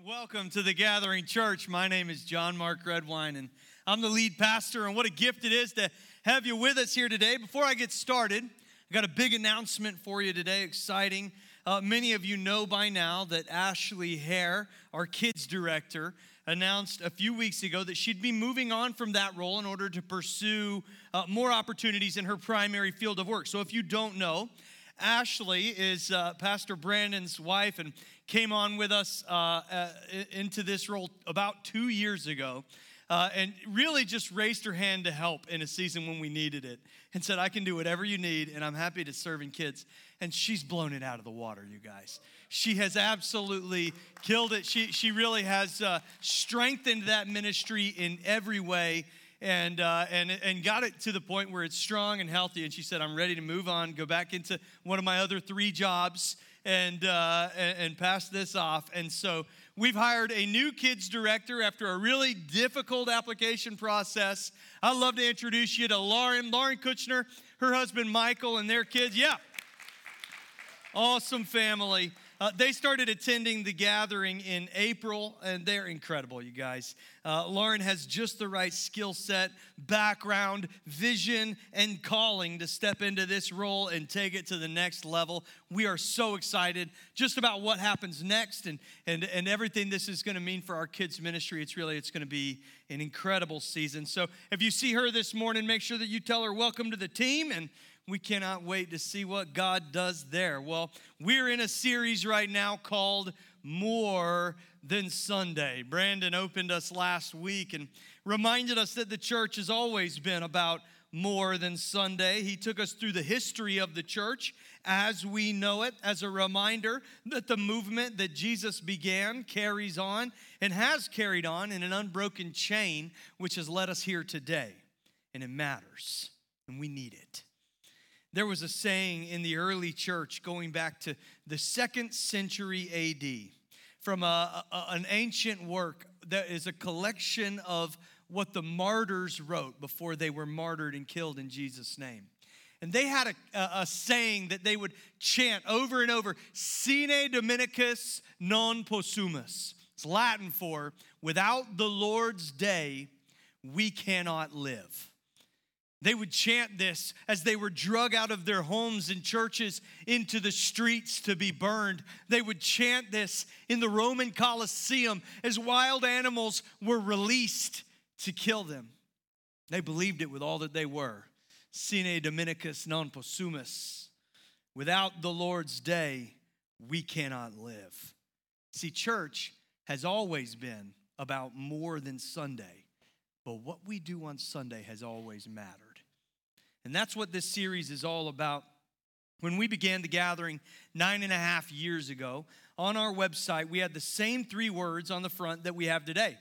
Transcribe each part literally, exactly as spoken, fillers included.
Welcome to the Gathering Church. My name is John Mark Redwine, and I'm the lead pastor, and what a gift it is to have you with us here today. Before I get started, I got a big announcement for you today, exciting. Uh, many of you know by now that Ashley Hare, our kids director, announced a few weeks ago that she'd be moving on from that role in order to pursue uh, more opportunities in her primary field of work. So if you don't know, Ashley is uh, Pastor Brandon's wife and came on with us uh, uh, into this role about two years ago uh, and really just raised her hand to help in a season when we needed it and said, I can do whatever you need and I'm happy to serve in kids. And she's blown it out of the water, you guys. She has absolutely killed it. She, she really has uh, strengthened that ministry in every way. And, uh, and and got it to the point where it's strong and healthy. And she said, I'm ready to move on, go back into one of my other three jobs and, uh, and, and pass this off. And so we've hired a new kids director after a really difficult application process. I'd love to introduce you to Lauren, Lauren Kuchner, her husband Michael, and their kids. Yeah, awesome family. Uh, they started attending the gathering in April, and they're incredible, you guys. Uh, Lauren has just the right skill set, background, vision, and calling to step into this role and take it to the next level. We are so excited just about what happens next and, and, and everything this is going to mean for our kids' ministry. It's really, it's going to be an incredible season. So if you see her this morning, make sure that you tell her welcome to the team, and we cannot wait to see what God does there. Well, we're in a series right now called More Than Sunday. Brandon opened us last week and reminded us that the church has always been about more than Sunday. He took us through the history of the church as we know it, as a reminder that the movement that Jesus began carries on and has carried on in an unbroken chain, which has led us here today. And it matters, and we need it. There was a saying in the early church going back to the second century A D from a, a, an ancient work that is a collection of what the martyrs wrote before they were martyred and killed in Jesus' name. And they had a, a, a saying that they would chant over and over, Sine Dominicus non possumus. It's Latin for, without the Lord's day, we cannot live. They would chant this as they were drug out of their homes and churches into the streets to be burned. They would chant this in the Roman Colosseum as wild animals were released to kill them. They believed it with all that they were. Sine Dominicus non possumus. Without the Lord's day, we cannot live. See, church has always been about more than Sunday, but what we do on Sunday has always mattered. And that's what this series is all about. When we began the gathering nine and a half years ago, on our website, we had the same three words on the front that we have today.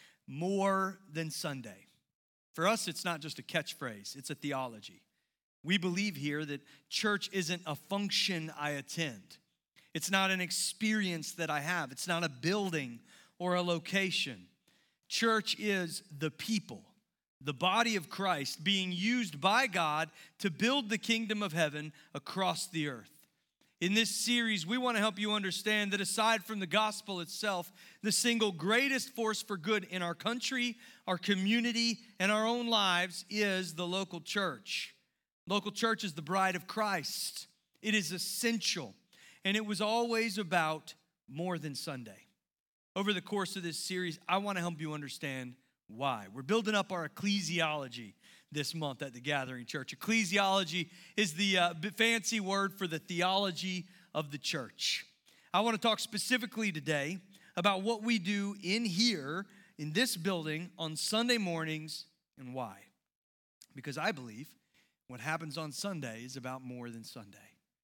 More than Sunday. For us, it's not just a catchphrase, it's a theology. We believe here that church isn't a function I attend. It's not an experience that I have. It's not a building or a location. Church is the people, the body of Christ being used by God to build the kingdom of heaven across the earth. In this series, we want to help you understand that aside from the gospel itself, the single greatest force for good in our country, our community, and our own lives is the local church. Local church is the bride of Christ. It is essential, and it was always about more than Sunday. Over the course of this series, I want to help you understand why. We're building up our ecclesiology this month at the Gathering Church. Ecclesiology is the uh, fancy word for the theology of the church. I want to talk specifically today about what we do in here, in this building, on Sunday mornings and why. Because I believe what happens on Sunday is about more than Sunday.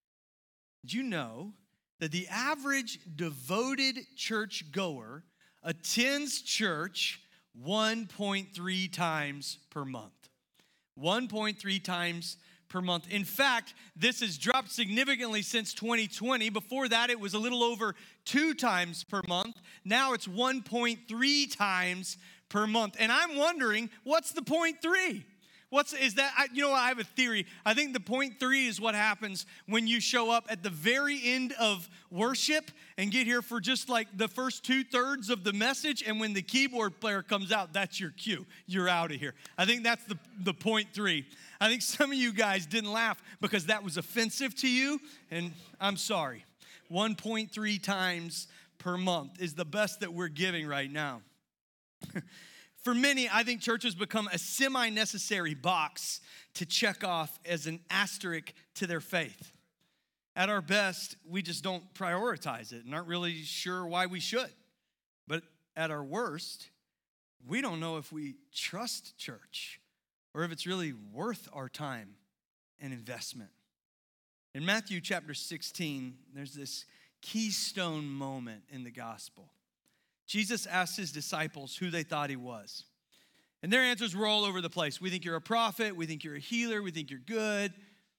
Did you know that the average devoted church goer attends church one point three times per month? one point three times per month. In fact, this has dropped significantly since twenty twenty. Before that, it was a little over two times per month. Now it's one point three times per month. And I'm wondering, what's the point three? What's, is that, I, you know what, I have a theory. I think the point three is what happens when you show up at the very end of worship and get here for just like the first two thirds of the message. And when the keyboard player comes out, that's your cue. You're out of here. I think that's the, the point three. I think some of you guys didn't laugh because that was offensive to you. And I'm sorry. one point three times per month is the best that we're giving right now. For many, I think church has become a semi-necessary box to check off as an asterisk to their faith. At our best, we just don't prioritize it and aren't really sure why we should. But at our worst, we don't know if we trust church or if it's really worth our time and investment. In Matthew chapter sixteen, there's this keystone moment in the gospel. Jesus asked his disciples who they thought he was. And their answers were all over the place. We think you're a prophet. We think you're a healer. We think you're good.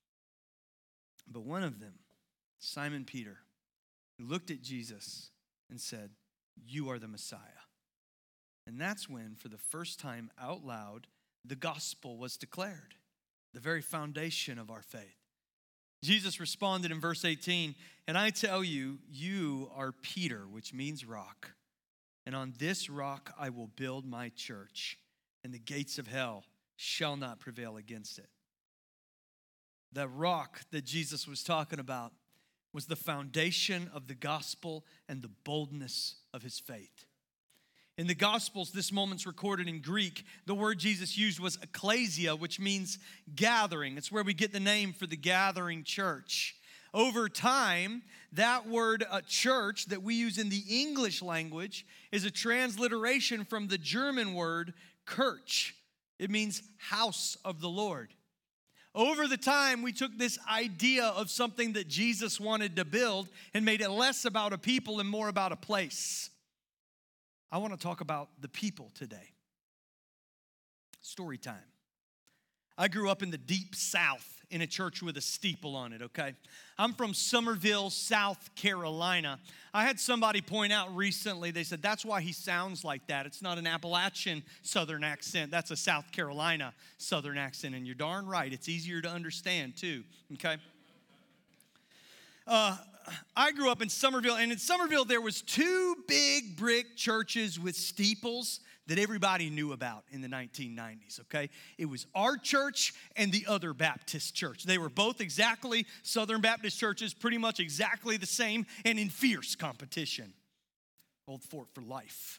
But one of them, Simon Peter, looked at Jesus and said, "You are the Messiah." And that's when, for the first time out loud, the gospel was declared, the very foundation of our faith. Jesus responded in verse eighteen, "And I tell you, you are Peter," which means rock. "And on this rock I will build my church, and the gates of hell shall not prevail against it." That rock that Jesus was talking about was the foundation of the gospel and the boldness of his faith. In the Gospels, this moment's recorded in Greek. The word Jesus used was ekklesia, which means gathering. It's where we get the name for the gathering church. Over time, that word uh, church that we use in the English language is a transliteration from the German word Kirche. It means house of the Lord. Over the time, we took this idea of something that Jesus wanted to build and made it less about a people and more about a place. I want to talk about the people today. Story time. I grew up in the deep South in a church with a steeple on it, okay? I'm from Summerville, South Carolina. I had somebody point out recently, they said, that's why he sounds like that. It's not an Appalachian Southern accent. That's a South Carolina Southern accent. And you're darn right. It's easier to understand too, okay? Uh, I grew up in Summerville, and in Summerville, there was two big brick churches with steeples that everybody knew about in the nineteen nineties, okay? It was our church and the other Baptist church. They were both exactly Southern Baptist churches, pretty much exactly the same, and in fierce competition. Old Fort for life.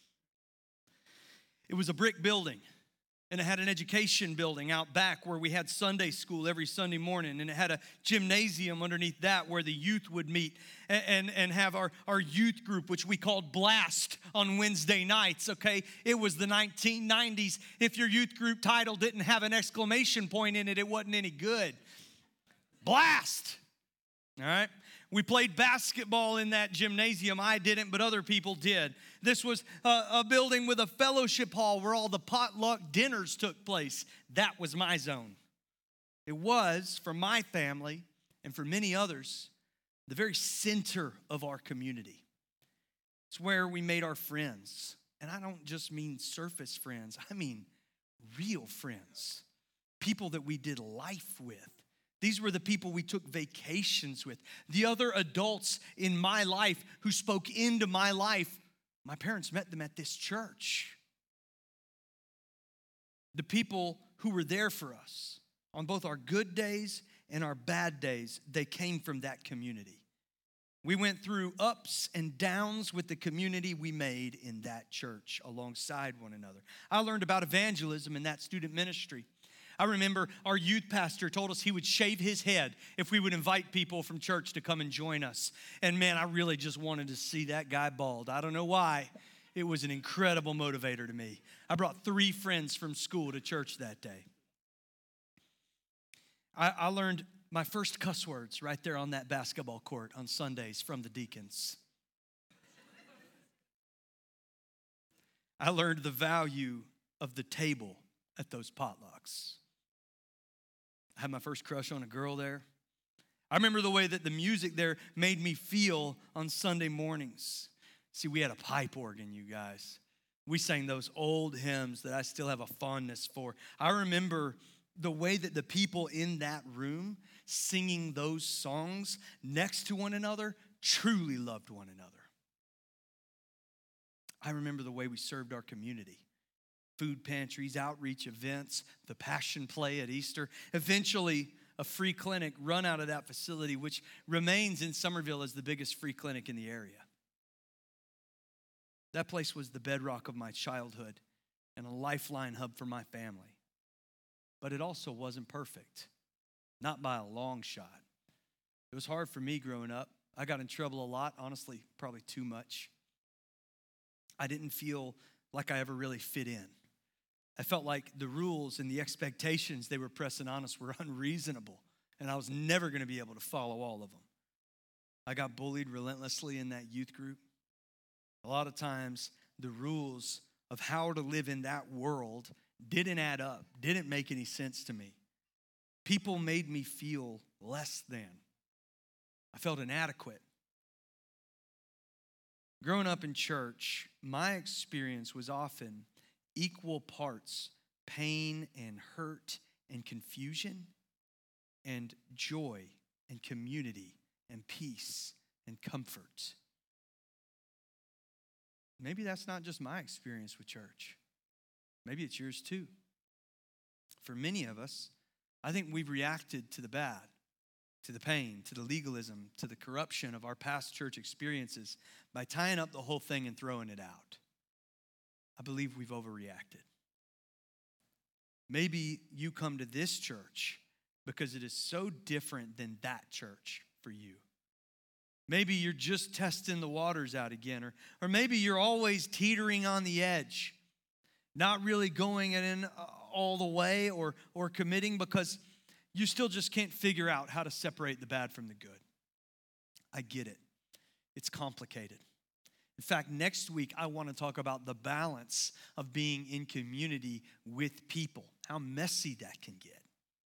It was a brick building, and it had an education building out back where we had Sunday school every Sunday morning, and it had a gymnasium underneath that where the youth would meet and, and, and have our, our youth group, which we called Blast on Wednesday nights, okay? It was the nineteen nineties. If your youth group title didn't have an exclamation point in it, it wasn't any good. Blast, all right? We played basketball in that gymnasium. I didn't, but other people did. This was a, a building with a fellowship hall where all the potluck dinners took place. That was my zone. It was, for my family and for many others, the very center of our community. It's where we made our friends. And I don't just mean surface friends. I mean real friends. People that we did life with. These were the people we took vacations with. The other adults in my life who spoke into my life, my parents met them at this church. The people who were there for us on both our good days and our bad days, they came from that community. We went through ups and downs with the community we made in that church alongside one another. I learned about evangelism in that student ministry. I remember our youth pastor told us he would shave his head if we would invite people from church to come and join us. And man, I really just wanted to see that guy bald. I don't know why. It was an incredible motivator to me. I brought three friends from school to church that day. I, I learned my first cuss words right there on that basketball court on Sundays from the deacons. I learned the value of the table at those potlucks. I had my first crush on a girl there. I remember the way that the music there made me feel on Sunday mornings. See, we had a pipe organ, you guys. We sang those old hymns that I still have a fondness for. I remember the way that the people in that room singing those songs next to one another truly loved one another. I remember the way we served our community. Food pantries, outreach events, the passion play at Easter. Eventually, a free clinic run out of that facility, which remains in Summerville as the biggest free clinic in the area. That place was the bedrock of my childhood and a lifeline hub for my family. But it also wasn't perfect, not by a long shot. It was hard for me growing up. I got in trouble a lot, honestly, probably too much. I didn't feel like I ever really fit in. I felt like the rules and the expectations they were pressing on us were unreasonable, and I was never going to be able to follow all of them. I got bullied relentlessly in that youth group. A lot of times, the rules of how to live in that world didn't add up, didn't make any sense to me. People made me feel less than. I felt inadequate. Growing up in church, my experience was often equal parts pain and hurt and confusion and joy and community and peace and comfort. Maybe that's not just my experience with church. Maybe it's yours too. For many of us, I think we've reacted to the bad, to the pain, to the legalism, to the corruption of our past church experiences by tying up the whole thing and throwing it out. I believe we've overreacted. Maybe you come to this church because it is so different than that church for you. Maybe you're just testing the waters out again, or, or maybe you're always teetering on the edge, not really going in all the way or, or committing because you still just can't figure out how to separate the bad from the good. I get it. It's complicated. In fact, next week, I want to talk about the balance of being in community with people, how messy that can get.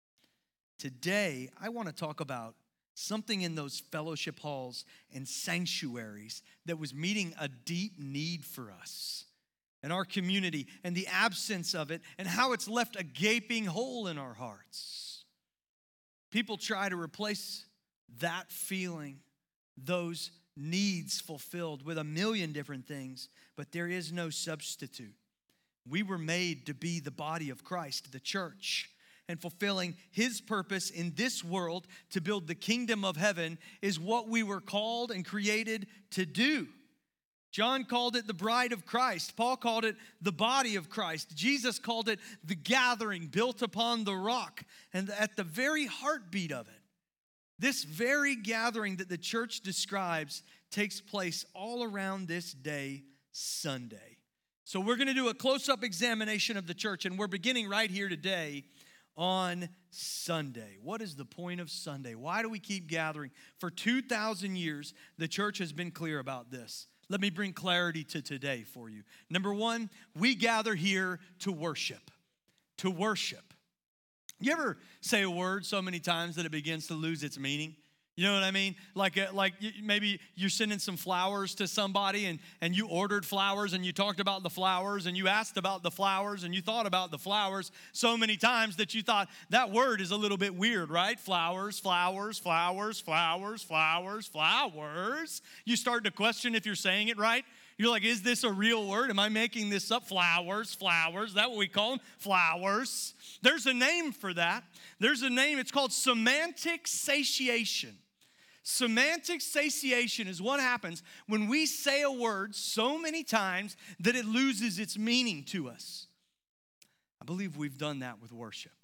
Today, I want to talk about something in those fellowship halls and sanctuaries that was meeting a deep need for us and our community and the absence of it and how it's left a gaping hole in our hearts. People try to replace that feeling, those needs fulfilled with a million different things, but there is no substitute. We were made to be the body of Christ, the church, and fulfilling his purpose in this world to build the kingdom of heaven is what we were called and created to do. John called it the bride of Christ. Paul called it the body of Christ. Jesus called it the gathering built upon the rock. And at the very heartbeat of it, this very gathering that the church describes takes place all around this day, Sunday. So we're going to do a close-up examination of the church, and we're beginning right here today on Sunday. What is the point of Sunday? Why do we keep gathering? For two thousand years, the church has been clear about this. Let me bring clarity to today for you. Number one, we gather here to worship. To worship. You ever say a word so many times that it begins to lose its meaning? You know what I mean? Like, uh, like maybe you're sending some flowers to somebody and, and you ordered flowers and you talked about the flowers and you asked about the flowers and you thought about the flowers so many times that you thought that word is a little bit weird, right? Flowers, flowers, flowers, flowers, flowers, flowers. You start to question if you're saying it right. You're like, is this a real word? Am I making this up? Flowers, flowers. Is that what we call them? Flowers. There's a name for that. There's a name. It's called semantic satiation. Semantic satiation is what happens when we say a word so many times that it loses its meaning to us. I believe we've done that with worship.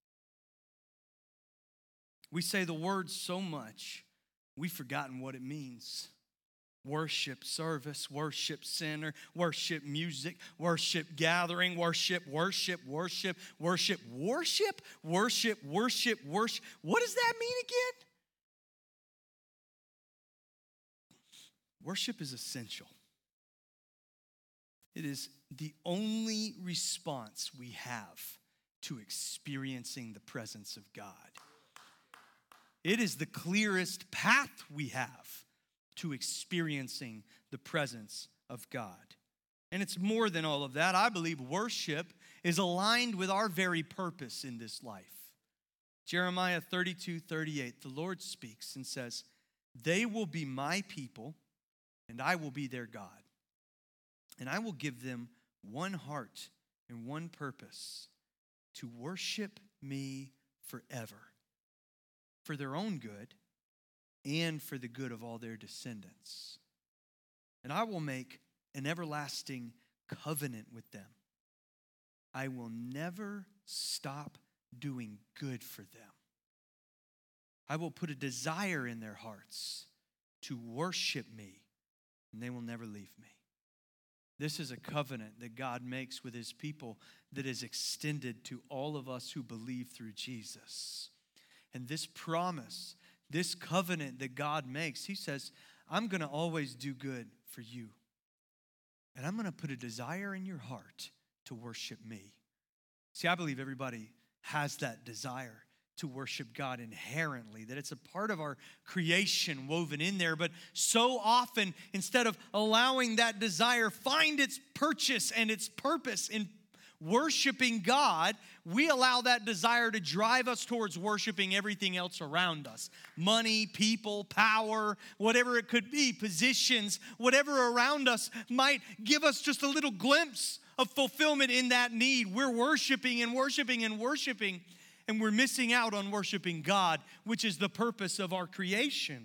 We say the word so much, we've forgotten what it means. Worship service, worship center, worship music, worship gathering, worship, worship, worship, worship, worship, worship, worship, worship. What does that mean again? Worship is essential. It is the only response we have to experiencing the presence of God. It is the clearest path we have to experiencing the presence of God. And it's more than all of that. I believe worship is aligned with our very purpose in this life. Jeremiah thirty-two thirty-eight, the Lord speaks and says, "They will be my people, and I will be their God. And I will give them one heart and one purpose, to worship me forever, for their own good and for the good of all their descendants. And I will make an everlasting covenant with them. I will never stop doing good for them. I will put a desire in their hearts to worship me, and they will never leave me." This is a covenant that God makes with his people that is extended to all of us who believe through Jesus. And this promise, this covenant that God makes, he says, I'm going to always do good for you. And I'm going to put a desire in your heart to worship me. See, I believe everybody has that desire to worship God inherently, that it's a part of our creation woven in there. But so often, instead of allowing that desire find its purchase and its purpose in worshiping God, we allow that desire to drive us towards worshiping everything else around us. Money, people, power, whatever it could be, positions, whatever around us might give us just a little glimpse of fulfillment in that need. We're worshiping and worshiping and worshiping, and we're missing out on worshiping God, which is the purpose of our creation.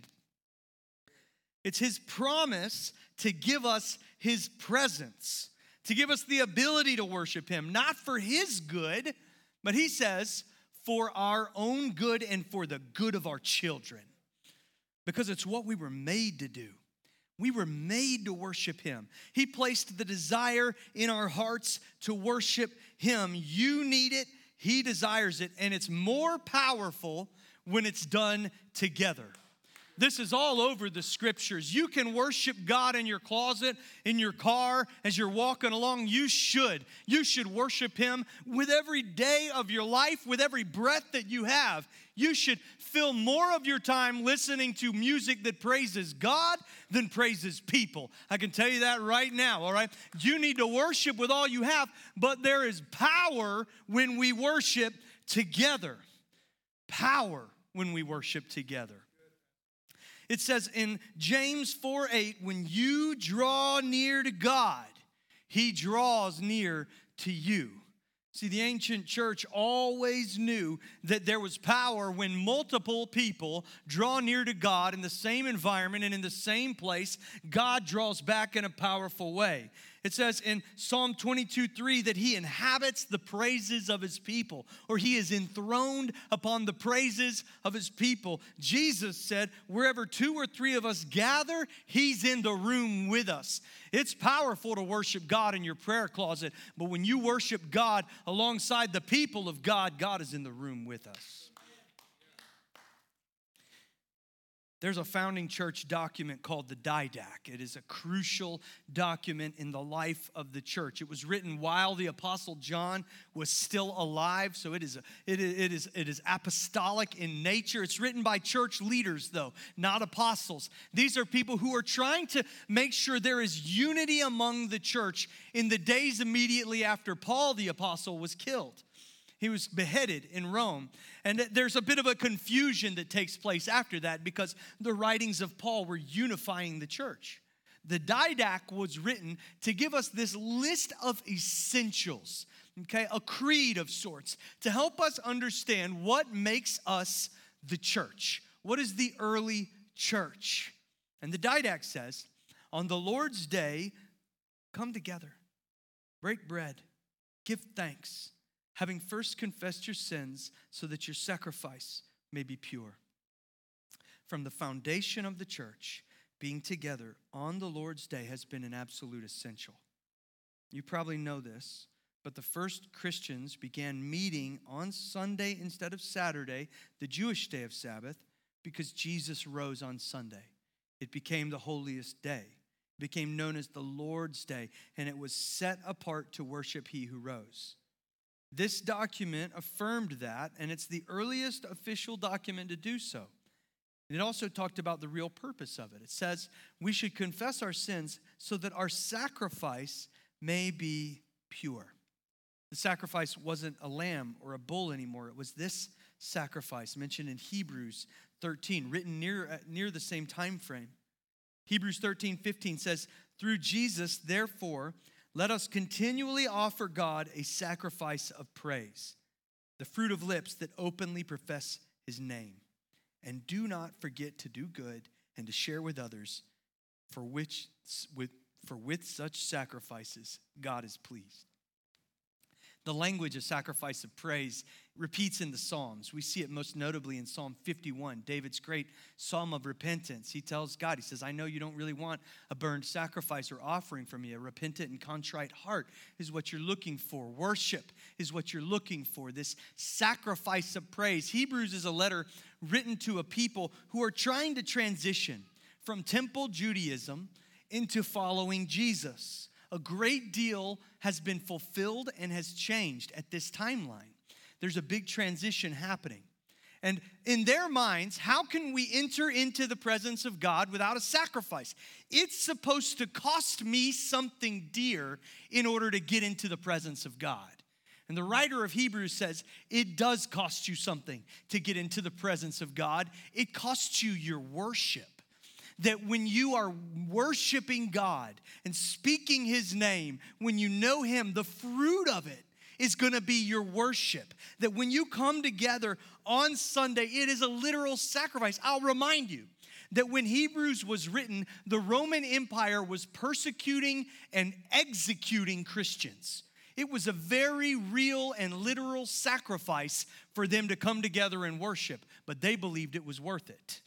It's his promise to give us his presence, to give us the ability to worship him, not for his good, but he says for our own good and for the good of our children, because it's what we were made to do. We were made to worship him. He placed the desire in our hearts to worship him. You need it. He desires it, and it's more powerful when it's done together. This is all over the scriptures. You can worship God in your closet, in your car, as you're walking along. You should. You should worship him with every day of your life, with every breath that you have. You should fill more of your time listening to music that praises God than praises people. I can tell you that right now, all right? You need to worship with all you have, but there is power when we worship together. Power when we worship together. It says in James four eight, when you draw near to God, he draws near to you. See, the ancient church always knew that there was power when multiple people draw near to God in the same environment and in the same place. God draws back in a powerful way. It says in Psalm twenty-two three that he inhabits the praises of his people, or he is enthroned upon the praises of his people. Jesus said, wherever two or three of us gather, he's in the room with us. It's powerful to worship God in your prayer closet, but when you worship God alongside the people of God, God is in the room with us. There's a founding church document called the Didache. It is a crucial document in the life of the church. It was written while the Apostle John was still alive, so it is, a, it, is, it, is, it is apostolic in nature. It's written by church leaders, though, not apostles. These are people who are trying to make sure there is unity among the church in the days immediately after Paul the apostle was killed. He was beheaded in Rome. And there's a bit of a confusion that takes place after that because the writings of Paul were unifying the church. The Didache was written to give us this list of essentials, okay, a creed of sorts, to help us understand what makes us the church. What is the early church? And the Didache says, on the Lord's day, come together, break bread, give thanks, having first confessed your sins so that your sacrifice may be pure. From the foundation of the church, being together on the Lord's day has been an absolute essential. You probably know this, but the first Christians began meeting on Sunday instead of Saturday, the Jewish day of Sabbath, because Jesus rose on Sunday. It became the holiest day. It became known as the Lord's Day, and it was set apart to worship he who rose. This document affirmed that, and it's the earliest official document to do so. It also talked about the real purpose of it. It says we should confess our sins so that our sacrifice may be pure. The sacrifice wasn't a lamb or a bull anymore. It was this sacrifice mentioned in Hebrews thirteen, written near, near the same time frame. Hebrews thirteen fifteen says, through Jesus, therefore, let us continually offer God a sacrifice of praise, the fruit of lips that openly profess his name. And do not forget to do good and to share with others, for which with for with such sacrifices God is pleased. The language of sacrifice of praise repeats in the Psalms. We see it most notably in Psalm fifty-one, David's great psalm of repentance. He tells God, he says, I know you don't really want a burned sacrifice or offering from me. A repentant and contrite heart is what you're looking for. Worship is what you're looking for, this sacrifice of praise. Hebrews is a letter written to a people who are trying to transition from temple Judaism into following Jesus. A great deal has been fulfilled and has changed at this timeline. There's a big transition happening. And in their minds, how can we enter into the presence of God without a sacrifice? It's supposed to cost me something dear in order to get into the presence of God. And the writer of Hebrews says, it does cost you something to get into the presence of God. It costs you your worship. That when you are worshiping God and speaking his name, when you know him, the fruit of it is going to be your worship. That when you come together on Sunday, it is a literal sacrifice. I'll remind you that when Hebrews was written, the Roman Empire was persecuting and executing Christians. It was a very real and literal sacrifice for them to come together and worship, but they believed it was worth it.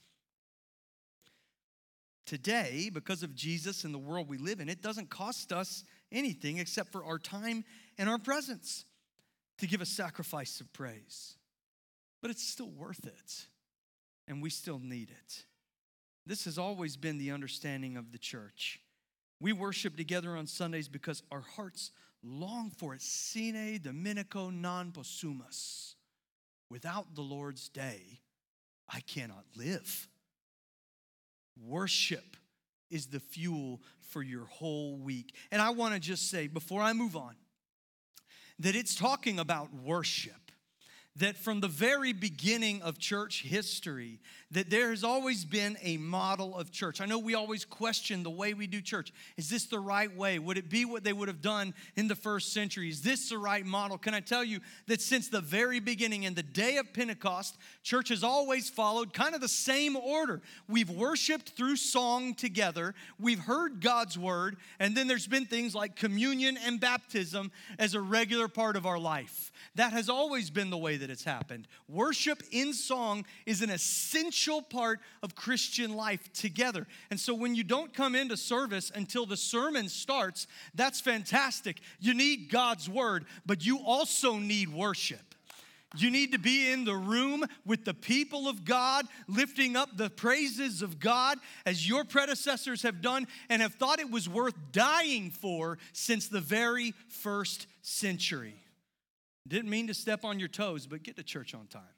Today, because of Jesus and the world we live in, it doesn't cost us anything except for our time and our presence to give a sacrifice of praise. But it's still worth it, and we still need it. This has always been the understanding of the church. We worship together on Sundays because our hearts long for it. Sine Dominico non possumus. Without the Lord's day, I cannot live. Worship is the fuel for your whole week. And I want to just say, before I move on, that it's talking about worship. That from the very beginning of church history, that there has always been a model of church. I know we always question the way we do church. Is this the right way? Would it be what they would have done in the first century? Is this the right model? Can I tell you that since the very beginning, in the day of Pentecost, church has always followed kind of the same order. We've worshiped through song together. We've heard God's word. And then there's been things like communion and baptism as a regular part of our life. That has always been the way that it's happened. Worship in song is an essential part of Christian life together. And so when you don't come into service until the sermon starts, that's fantastic. You need God's word, but you also need worship. You need to be in the room with the people of God, lifting up the praises of God as your predecessors have done and have thought it was worth dying for since the very first century. Didn't mean to step on your toes, but get to church on time.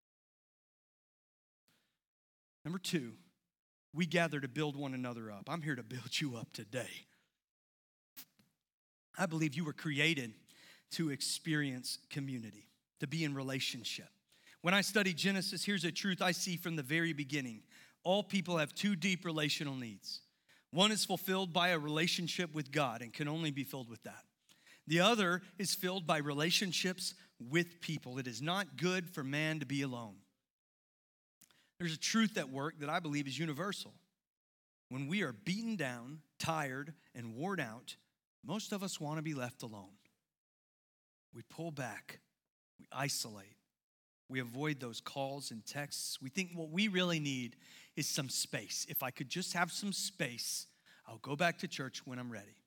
Number two, we gather to build one another up. I'm here to build you up today. I believe you were created to experience community, to be in relationship. When I study Genesis, here's a truth I see from the very beginning. All people have two deep relational needs. One is fulfilled by a relationship with God and can only be filled with that. The other is filled by relationships with people. It is not good for man to be alone. There's a truth at work that I believe is universal. When we are beaten down, tired, and worn out, most of us want to be left alone. We pull back. We isolate. We avoid those calls and texts. We think what we really need is some space. If I could just have some space, I'll go back to church when I'm ready.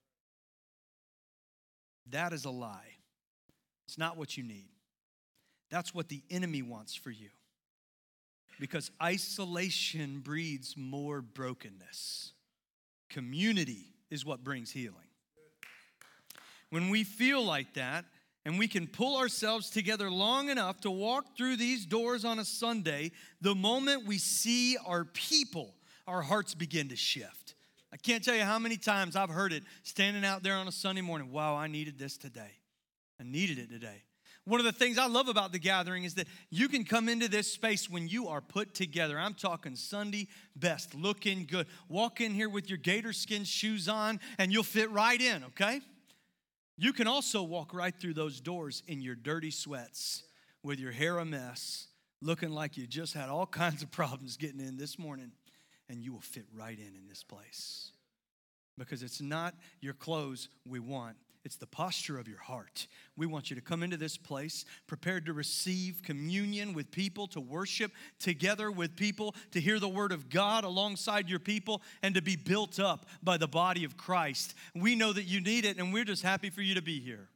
That is a lie. It's not what you need. That's what the enemy wants for you. Because isolation breeds more brokenness. Community is what brings healing. When we feel like that, and we can pull ourselves together long enough to walk through these doors on a Sunday, the moment we see our people, our hearts begin to shift. I can't tell you how many times I've heard it standing out there on a Sunday morning. Wow, I needed this today. I needed it today. One of the things I love about the gathering is that you can come into this space when you are put together. I'm talking Sunday best, looking good. Walk in here with your gator skin shoes on and you'll fit right in, okay? You can also walk right through those doors in your dirty sweats with your hair a mess, looking like you just had all kinds of problems getting in this morning, and you will fit right in in this place. Because it's not your clothes we want. It's the posture of your heart. We want you to come into this place prepared to receive communion with people, to worship together with people, to hear the word of God alongside your people, and to be built up by the body of Christ. We know that you need it, and we're just happy for you to be here.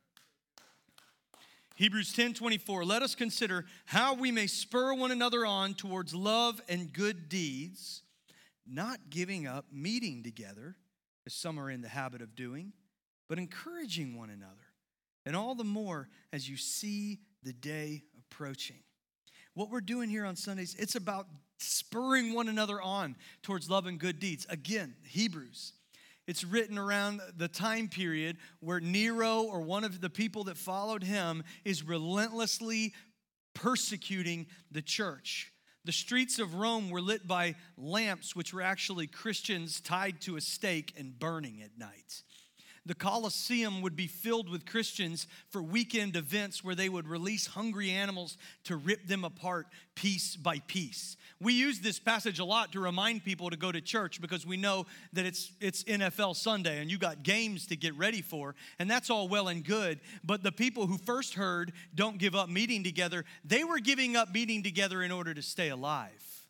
Hebrews ten twenty-four, let us consider how we may spur one another on towards love and good deeds, not giving up meeting together, as some are in the habit of doing, but encouraging one another, and all the more as you see the day approaching. What we're doing here on Sundays, it's about spurring one another on towards love and good deeds. Again, Hebrews. It's written around the time period where Nero, or one of the people that followed him, is relentlessly persecuting the church. The streets of Rome were lit by lamps, which were actually Christians tied to a stake and burning at night. The Colosseum would be filled with Christians for weekend events where they would release hungry animals to rip them apart piece by piece. We use this passage a lot to remind people to go to church because we know that it's it's N F L Sunday and you got games to get ready for, and that's all well and good. But the people who first heard don't give up meeting together, they were giving up meeting together in order to stay alive.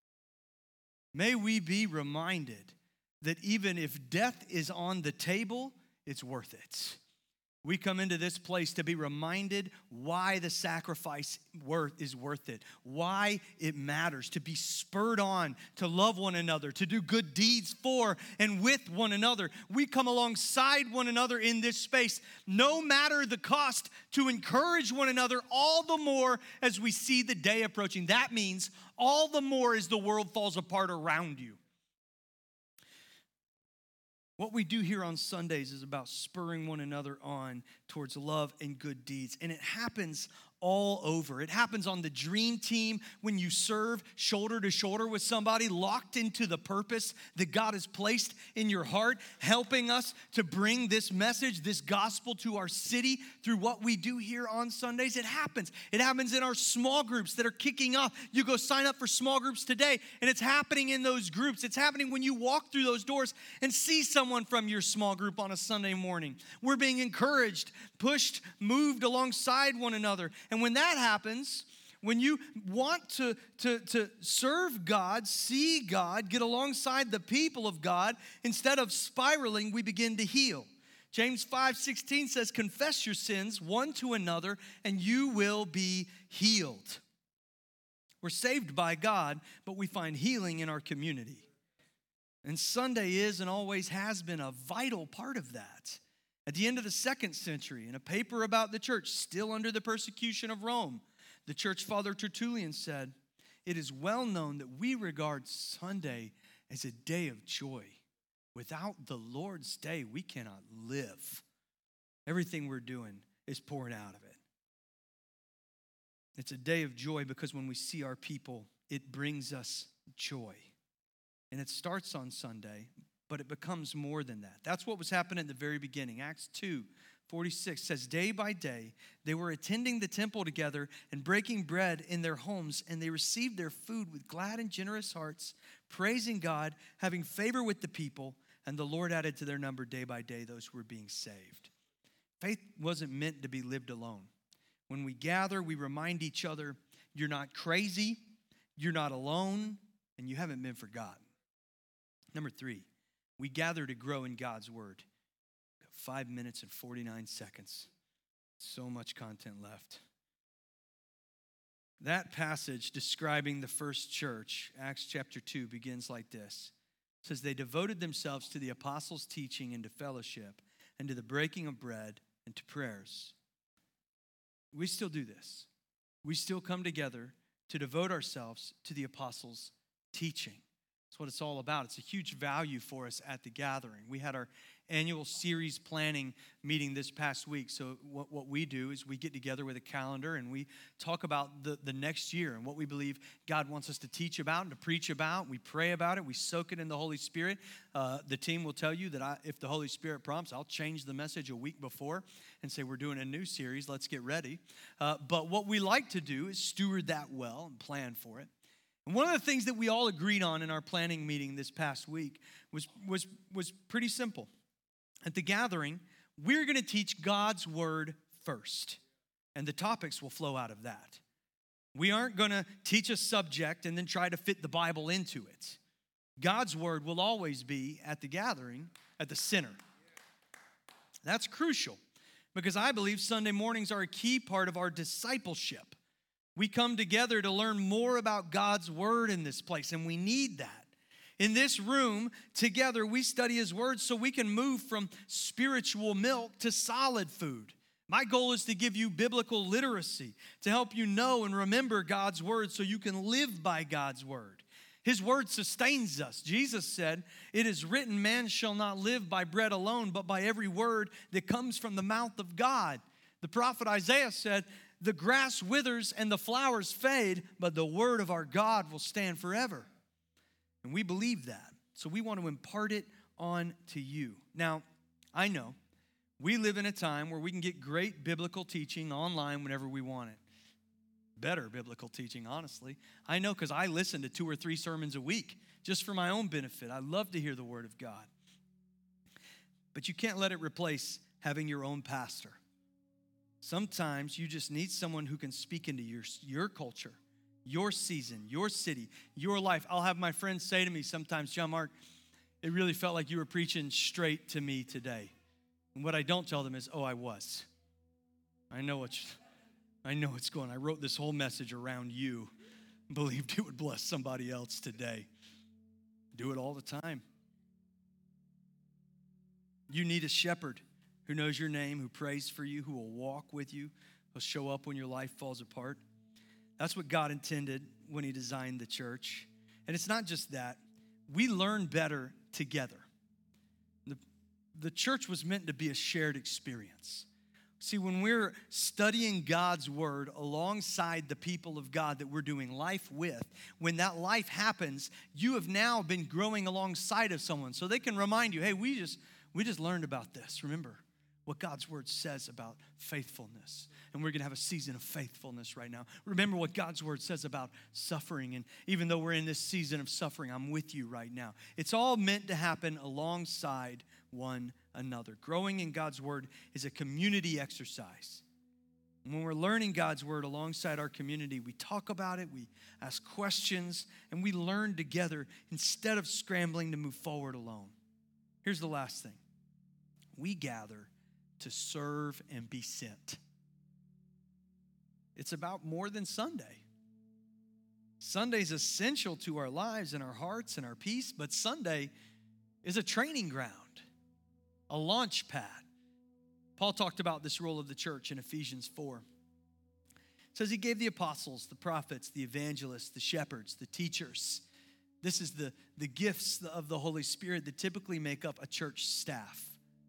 May we be reminded that even if death is on the table, it's worth it. We come into this place to be reminded why the sacrifice worth is worth it, why it matters, to be spurred on, to love one another, to do good deeds for and with one another. We come alongside one another in this space, no matter the cost, to encourage one another all the more as we see the day approaching. That means all the more as the world falls apart around you. What we do here on Sundays is about spurring one another on towards love and good deeds. And it happens all over. It happens on the dream team when you serve shoulder to shoulder with somebody locked into the purpose that God has placed in your heart, helping us to bring this message, this gospel to our city through what we do here on Sundays. It happens. It happens in our small groups that are kicking off. You go sign up for small groups today, and it's happening in those groups. It's happening when you walk through those doors and see someone from your small group on a Sunday morning. We're being encouraged, pushed, moved alongside one another. And when that happens, when you want to, to, to serve God, see God, get alongside the people of God, instead of spiraling, we begin to heal. James five sixteen says, confess your sins one to another, and you will be healed. We're saved by God, but we find healing in our community. And Sunday is and always has been a vital part of that. At the end of the second century, in a paper about the church still under the persecution of Rome, the church father Tertullian said, it is well known that we regard Sunday as a day of joy. Without the Lord's day, we cannot live. Everything we're doing is pouring out of it. It's a day of joy because when we see our people, it brings us joy. And it starts on Sunday, but it becomes more than that. That's what was happening at the very beginning. Acts two forty-six says, day by day, they were attending the temple together and breaking bread in their homes, and they received their food with glad and generous hearts, praising God, having favor with the people, and the Lord added to their number day by day those who were being saved. Faith wasn't meant to be lived alone. When we gather, we remind each other, you're not crazy, you're not alone, and you haven't been forgotten. Number three, we gather to grow in God's word. Got five minutes and forty-nine seconds. So much content left. That passage describing the first church, Acts chapter two, begins like this. It says, they devoted themselves to the apostles' teaching and to fellowship and to the breaking of bread and to prayers. We still do this. We still come together to devote ourselves to the apostles' teaching. That's what it's all about. It's a huge value for us at the gathering. We had our annual series planning meeting this past week. So what, what we do is we get together with a calendar and we talk about the, the next year and what we believe God wants us to teach about and to preach about. We pray about it. We soak it in the Holy Spirit. Uh, the team will tell you that I, if the Holy Spirit prompts, I'll change the message a week before and say, we're doing a new series. Let's get ready. Uh, but what we like to do is steward that well and plan for it. And one of the things that we all agreed on in our planning meeting this past week was, was, was pretty simple. At the gathering, we're going to teach God's word first, and the topics will flow out of that. We aren't going to teach a subject and then try to fit the Bible into it. God's word will always be at the gathering, at the center. That's crucial because I believe Sunday mornings are a key part of our discipleship. We come together to learn more about God's word in this place, and we need that. In this room, together, we study his word so we can move from spiritual milk to solid food. My goal is to give you biblical literacy, to help you know and remember God's word so you can live by God's word. His word sustains us. Jesus said, "It is written, man shall not live by bread alone, but by every word that comes from the mouth of God." The prophet Isaiah said, "The grass withers and the flowers fade, but the word of our God will stand forever." And we believe that. So we want to impart it on to you. Now, I know we live in a time where we can get great biblical teaching online whenever we want it. Better biblical teaching, honestly. I know because I listen to two or three sermons a week just for my own benefit. I love to hear the word of God. But you can't let it replace having your own pastor. Sometimes you just need someone who can speak into your, your culture, your season, your city, your life. I'll have my friends say to me sometimes, "John Mark, it really felt like you were preaching straight to me today." And what I don't tell them is, "Oh, I was. I know what you, I know what's going on. I wrote this whole message around you. Believed it would bless somebody else today." Do it all the time. You need a shepherd who knows your name, who prays for you, who will walk with you, who'll show up when your life falls apart. That's what God intended when he designed the church. And it's not just that. We learn better together. The, the church was meant to be a shared experience. See, when we're studying God's word alongside the people of God that we're doing life with, when that life happens, you have now been growing alongside of someone. So they can remind you, hey, we just, we just learned about this. Remember what God's word says about faithfulness. And we're going to have a season of faithfulness right now. Remember what God's word says about suffering. And even though we're in this season of suffering, I'm with you right now. It's all meant to happen alongside one another. Growing in God's word is a community exercise. And when we're learning God's word alongside our community, we talk about it, we ask questions, and we learn together instead of scrambling to move forward alone. Here's the last thing. We gather to serve and be sent. It's about more than Sunday. Sunday's essential to our lives and our hearts and our peace, but Sunday is a training ground, a launch pad. Paul talked about this role of the church in Ephesians four. It says he gave the apostles, the prophets, the evangelists, the shepherds, the teachers. This is the, the gifts of the Holy Spirit that typically make up a church staff.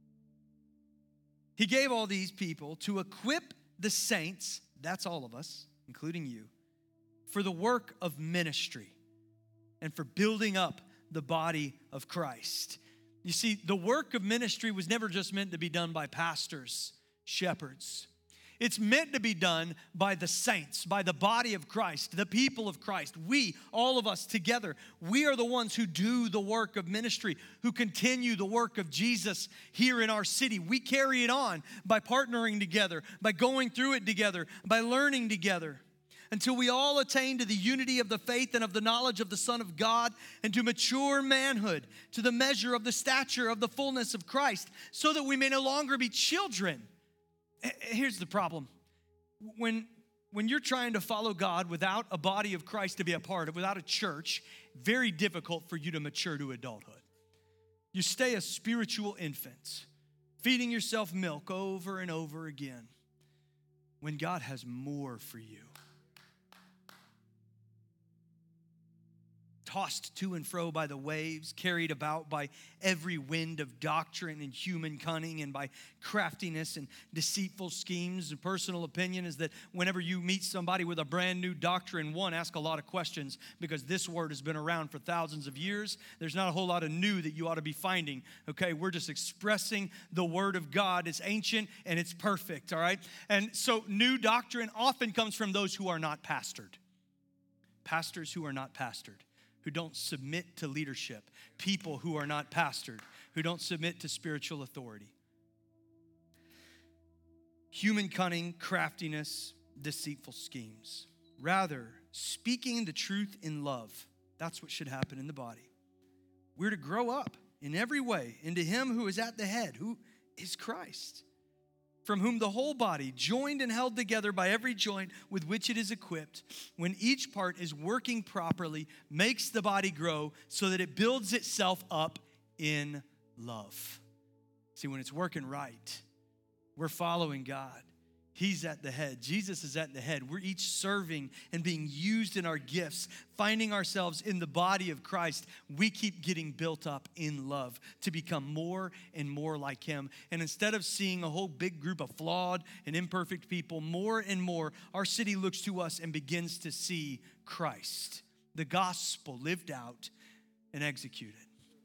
He gave all these people to equip the saints, that's all of us, including you, for the work of ministry and for building up the body of Christ. You see, the work of ministry was never just meant to be done by pastors, shepherds. It's meant to be done by the saints, by the body of Christ, the people of Christ. We, all of us together, we are the ones who do the work of ministry, who continue the work of Jesus here in our city. We carry it on by partnering together, by going through it together, by learning together, until we all attain to the unity of the faith and of the knowledge of the Son of God, and to mature manhood, to the measure of the stature of the fullness of Christ, so that we may no longer be children. Here's the problem. When, when you're trying to follow God without a body of Christ to be a part of, without a church, very difficult for you to mature to adulthood. You stay a spiritual infant, feeding yourself milk over and over again, when God has more for you. tossed to and fro by the waves, carried about by every wind of doctrine and human cunning and by craftiness and deceitful schemes. The personal opinion is that whenever you meet somebody with a brand new doctrine, one, ask a lot of questions because this word has been around for thousands of years. There's not a whole lot of new that you ought to be finding, okay? We're just expressing the word of God. It's ancient and it's perfect, all right? And so new doctrine often comes from those who are not pastored. Pastors who are not pastored, who don't submit to leadership, people who are not pastored, who don't submit to spiritual authority. Human cunning, craftiness, deceitful schemes. Rather, speaking the truth in love, that's what should happen in the body. We're to grow up in every way into him who is at the head, who is Christ, from whom the whole body, joined and held together by every joint with which it is equipped, when each part is working properly, makes the body grow so that it builds itself up in love. See, when it's working right, we're following God. He's at the head. Jesus is at the head. We're each serving and being used in our gifts, finding ourselves in the body of Christ. We keep getting built up in love to become more and more like him. And instead of seeing a whole big group of flawed and imperfect people, more and more, our city looks to us and begins to see Christ, the gospel lived out and executed.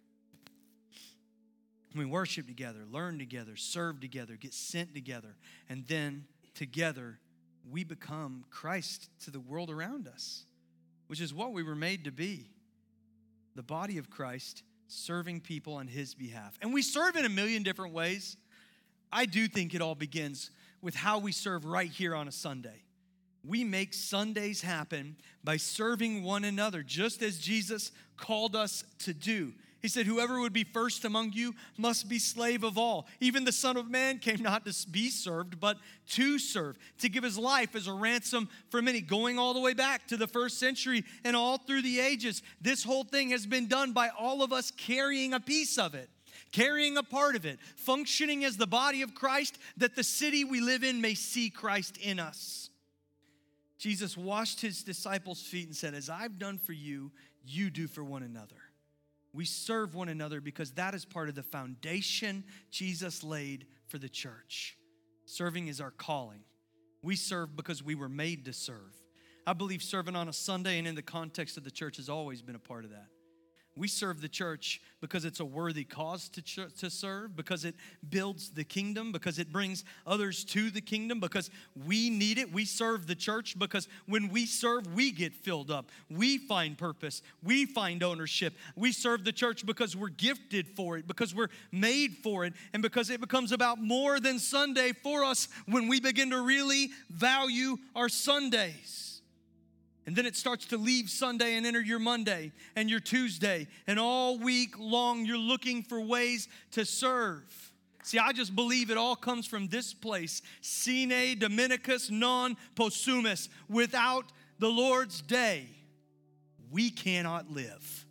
We worship together, learn together, serve together, get sent together, and then together, we become Christ to the world around us, which is what we were made to be. The body of Christ serving people on his behalf. And we serve in a million different ways. I do think it all begins with how we serve right here on a Sunday. We make Sundays happen by serving one another, just as Jesus called us to do. He said, whoever would be first among you must be slave of all. Even the Son of Man came not to be served, but to serve, to give his life as a ransom for many. Going all the way back to the first century and all through the ages, this whole thing has been done by all of us carrying a piece of it, carrying a part of it, functioning as the body of Christ, that the city we live in may see Christ in us. Jesus washed his disciples' feet and said, as I've done for you, you do for one another. We serve one another because that is part of the foundation Jesus laid for the church. Serving is our calling. We serve because we were made to serve. I believe serving on a Sunday and in the context of the church has always been a part of that. We serve the church because it's a worthy cause to, ch- to serve, because it builds the kingdom, because it brings others to the kingdom, because we need it. We serve the church because when we serve, we get filled up. We find purpose. We find ownership. We serve the church because we're gifted for it, because we're made for it, and because it becomes about more than Sunday for us when we begin to really value our Sundays. And then it starts to leave Sunday and enter your Monday and your Tuesday. And all week long, you're looking for ways to serve. See, I just believe it all comes from this place. Sine Dominicus non possumus. Without the Lord's day, we cannot live.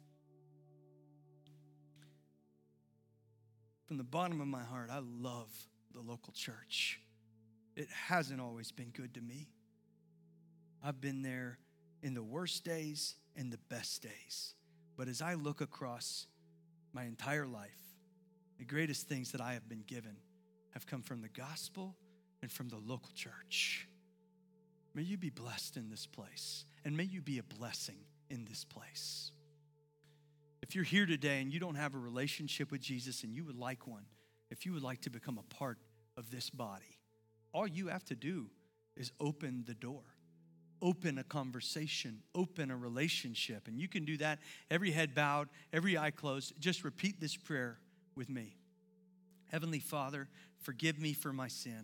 From the bottom of my heart, I love the local church. It hasn't always been good to me. I've been there in the worst days and the best days. But as I look across my entire life, the greatest things that I have been given have come from the gospel and from the local church. May you be blessed in this place, and may you be a blessing in this place. If you're here today and you don't have a relationship with Jesus and you would like one, if you would like to become a part of this body, all you have to do is open the door. Open a conversation, open a relationship. And you can do that, every head bowed, every eye closed. Just repeat this prayer with me. Heavenly Father, forgive me for my sin.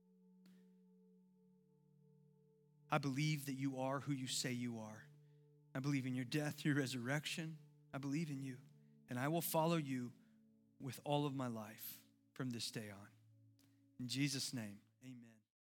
I believe that you are who you say you are. I believe in your death, your resurrection. I believe in you. And I will follow you with all of my life from this day on. In Jesus' name, amen.